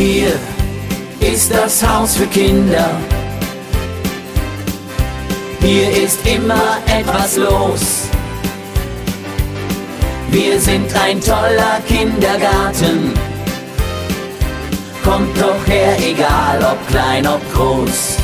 Hier ist das Haus für Kinder. Hier ist immer etwas los. Wir sind ein toller Kindergarten. Kommt doch her, egal ob klein, ob groß.